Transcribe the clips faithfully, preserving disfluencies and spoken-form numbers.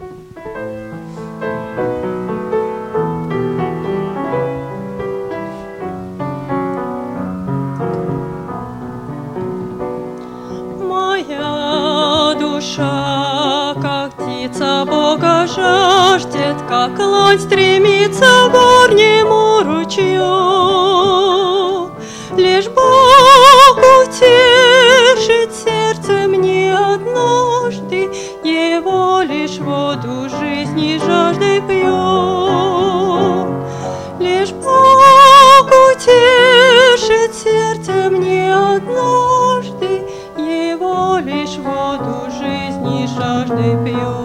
Моя душа, как птица Бога жаждет, как лань стремится к горнему ручью. Лишь Бог утешит сердце мне однажды, Его лишь воду жизни жаждой пью. Лишь Бог утешит сердце мне однажды, Его лишь воду жизни жаждой пью.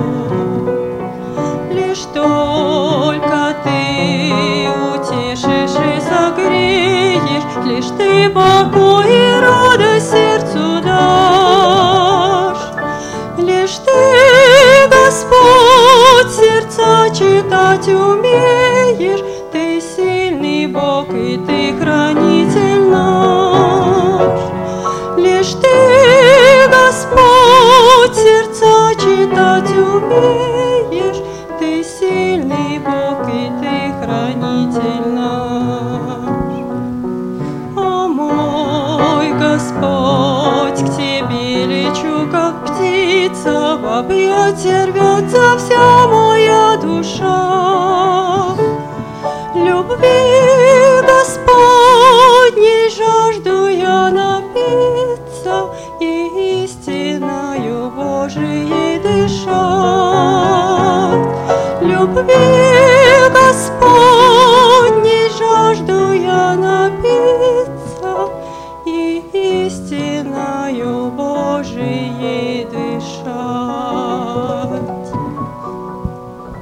Лишь только Ты утешишь и согреешь, лишь Ты покой и радость сердцу дашь. Лишь Ты, Господь, сердца читать умеешь, Ты сильный Бог и Ты хранитель наш. Лишь Ты, Господь, сердца читать умеешь, Ты сильный Бог и Ты хранитель наш. О мой Господь, к Тебе лечу, как птица, в объятия рвется вся моя душа. Любви Господней жажду я напиться, и истиною Божией